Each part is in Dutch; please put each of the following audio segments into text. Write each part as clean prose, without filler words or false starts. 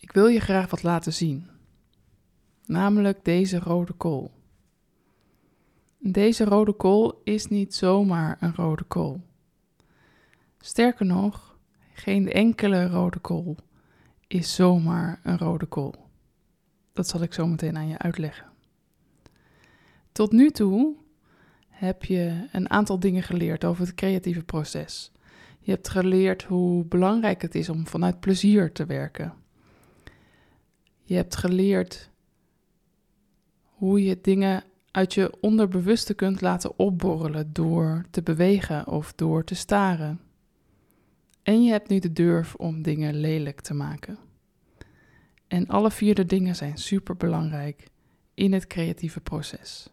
Ik wil je graag wat laten zien. Namelijk deze rode kool. Deze rode kool is niet zomaar een rode kool. Sterker nog, geen enkele rode kool is zomaar een rode kool. Dat zal ik zo meteen aan je uitleggen. Tot nu toe heb je een aantal dingen geleerd over het creatieve proces. Je hebt geleerd hoe belangrijk het is om vanuit plezier te werken. Je hebt geleerd hoe je dingen uit je onderbewuste kunt laten opborrelen door te bewegen of door te staren. En je hebt nu de durf om dingen lelijk te maken. En alle 4 de dingen zijn superbelangrijk in het creatieve proces.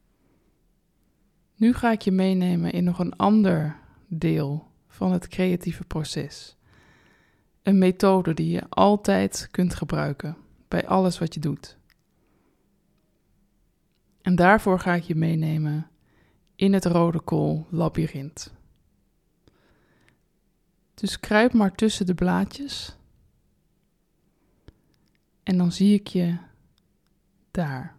Nu ga ik je meenemen in nog een ander deel van het creatieve proces. Een methode die je altijd kunt gebruiken bij alles wat je doet. En daarvoor ga ik je meenemen in het rode kool labyrint. Dus kruip maar tussen de blaadjes. En dan zie ik je daar.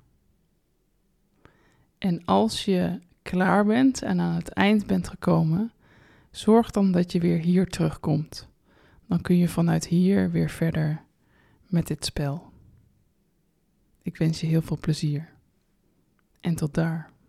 En als je klaar bent en aan het eind bent gekomen, zorg dan dat je weer hier terugkomt. Dan kun je vanuit hier weer verder met dit spel. Ik wens je heel veel plezier. En tot daar.